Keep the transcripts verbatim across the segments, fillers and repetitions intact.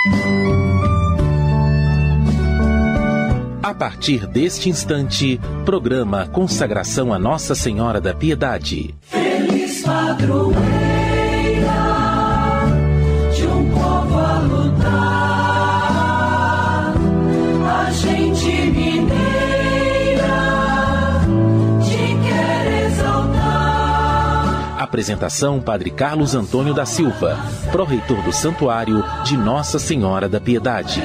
A partir deste instante, programa Consagração a Nossa Senhora da Piedade. Feliz padroeira de um povo a lutar, a gente mineira te quer exaltar. Apresentação: Padre Carlos Antônio da Silva, pró-reitor do Santuário de Nossa Senhora da Piedade.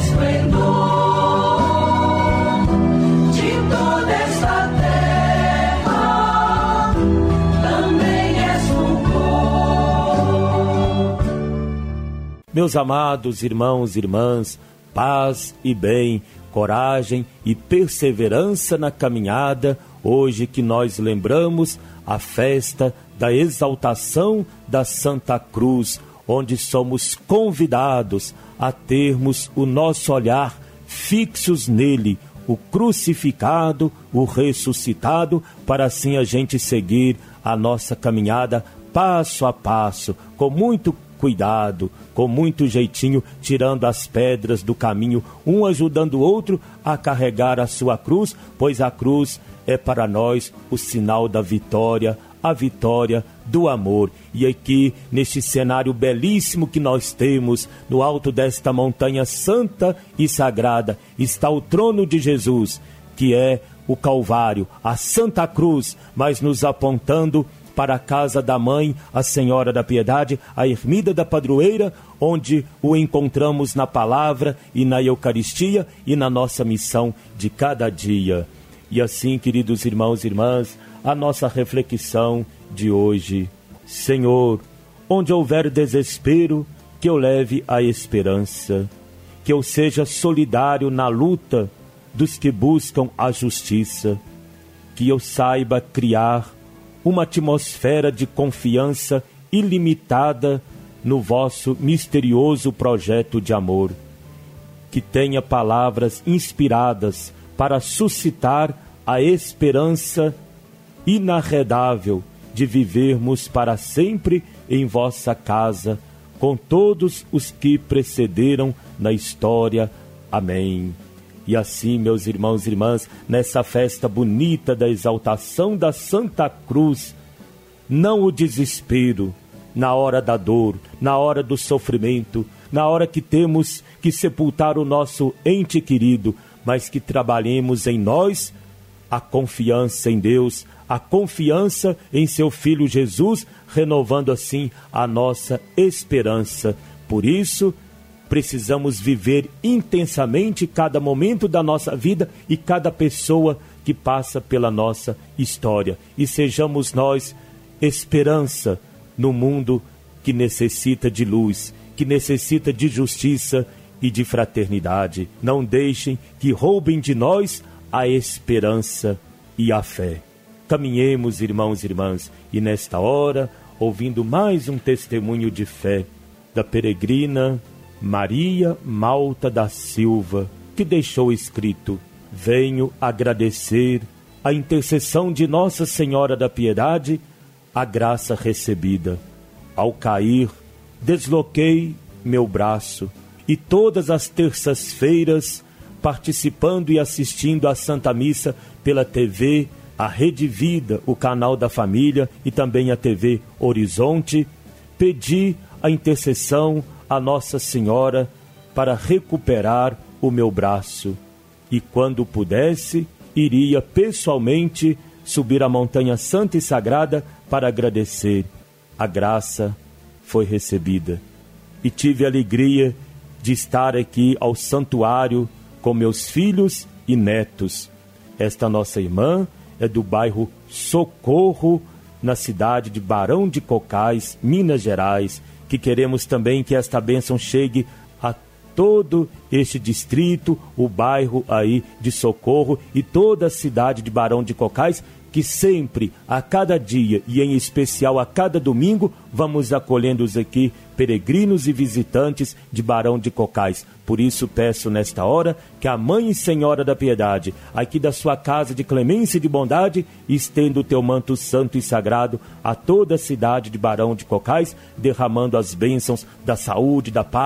Meus amados irmãos e irmãs, paz e bem, coragem e perseverança na caminhada, hoje que nós lembramos a festa da exaltação da Santa Cruz, onde somos convidados a termos o nosso olhar fixos nele, o crucificado, o ressuscitado, para assim a gente seguir a nossa caminhada passo a passo, com muito cuidado, com muito jeitinho, tirando as pedras do caminho, um ajudando o outro a carregar a sua cruz, pois a cruz é para nós o sinal da vitória, a vitória do amor. E aqui, neste cenário belíssimo que nós temos, no alto desta montanha santa e sagrada, está o trono de Jesus, que é o Calvário, a Santa Cruz, mas nos apontando para a casa da Mãe, a Senhora da Piedade, a ermida da Padroeira, onde o encontramos na palavra e na Eucaristia e na nossa missão de cada dia. E assim, queridos irmãos e irmãs, a nossa reflexão de hoje. Senhor, onde houver desespero, que eu leve a esperança, que eu seja solidário na luta dos que buscam a justiça, que eu saiba criar uma atmosfera de confiança ilimitada no vosso misterioso projeto de amor, que tenha palavras inspiradas para suscitar a esperança inarredável de vivermos para sempre em vossa casa, com todos os que precederam na história. Amém. E assim, meus irmãos e irmãs, nessa festa bonita da exaltação da Santa Cruz, não o desespero na hora da dor, na hora do sofrimento, na hora que temos que sepultar o nosso ente querido, mas que trabalhemos em nós a confiança em Deus, a confiança em seu Filho Jesus, renovando assim a nossa esperança. Por isso, precisamos viver intensamente cada momento da nossa vida e cada pessoa que passa pela nossa história. E sejamos nós esperança no mundo que necessita de luz, que necessita de justiça e de fraternidade. Não deixem que roubem de nós a esperança e a fé. Caminhemos, irmãos e irmãs, e nesta hora, ouvindo mais um testemunho de fé da peregrina Maria Malta da Silva, que deixou escrito: venho agradecer a intercessão de Nossa Senhora da Piedade, a graça recebida. Ao cair, desloquei meu braço e todas as terças-feiras, participando e assistindo à Santa Missa pela T V, a Rede Vida, o canal da família, e também a T V Horizonte, pedi a intercessão a Nossa Senhora para recuperar o meu braço, e quando pudesse, iria pessoalmente subir a montanha santa e sagrada para agradecer. A graça foi recebida e tive a alegria de estar aqui ao santuário com meus filhos e netos. Esta nossa irmã é do bairro Socorro, na cidade de Barão de Cocais, Minas Gerais, que queremos também que esta bênção chegue a todo este distrito, o bairro aí de Socorro e toda a cidade de Barão de Cocais, que sempre, a cada dia e em especial a cada domingo, vamos acolhendo aqui peregrinos e visitantes de Barão de Cocais. Por isso peço nesta hora que a Mãe e Senhora da Piedade, aqui da sua casa de clemência e de bondade, estenda o teu manto santo e sagrado a toda a cidade de Barão de Cocais, derramando as bênçãos da saúde, da paz,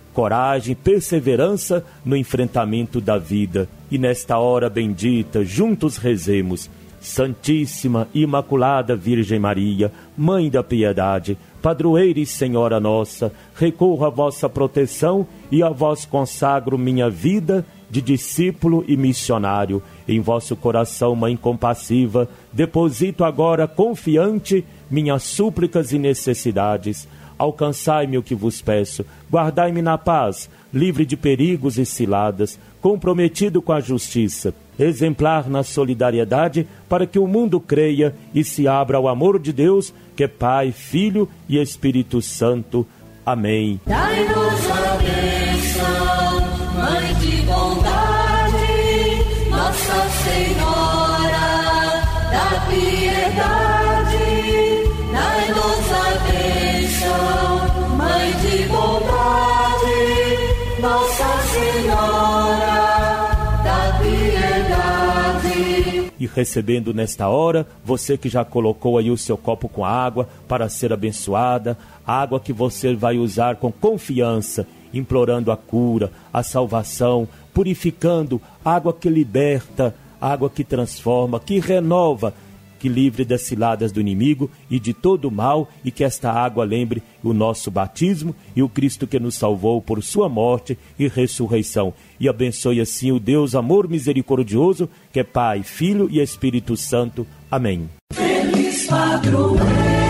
coragem, perseverança no enfrentamento da vida. E nesta hora bendita, juntos rezemos. Santíssima Imaculada Virgem Maria, Mãe da Piedade, Padroeira e Senhora nossa, recorro à vossa proteção e a vós consagro minha vida de discípulo e missionário. Em vosso coração, Mãe compassiva, deposito agora confiante minhas súplicas e necessidades. Alcançai-me o que vos peço, guardai-me na paz, livre de perigos e ciladas, comprometido com a justiça, exemplar na solidariedade, para que o mundo creia e se abra ao amor de Deus, que é Pai, Filho e Espírito Santo. Amém. Dai-nos a bênção, Mãe de bondade, Nossa Senhora da piedade. Dai-nos a bênção, Mãe de bondade, Nossa Senhora da piedade. E recebendo nesta hora, você que já colocou aí o seu copo com água para ser abençoada, água que você vai usar com confiança, implorando a cura, a salvação, purificando, água que liberta, água que transforma, que renova, que livre das ciladas do inimigo e de todo o mal, e que esta água lembre o nosso batismo e o Cristo que nos salvou por sua morte e ressurreição. E abençoe assim o Deus amor misericordioso, que é Pai, Filho e Espírito Santo. Amém. Feliz padroeira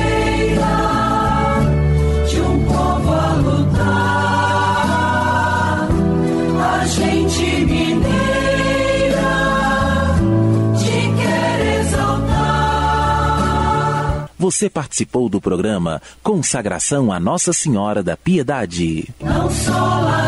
de um povo a lutar, a gente mineira te quer exaltar. Você participou do programa Consagração a Nossa Senhora da Piedade. Não só lá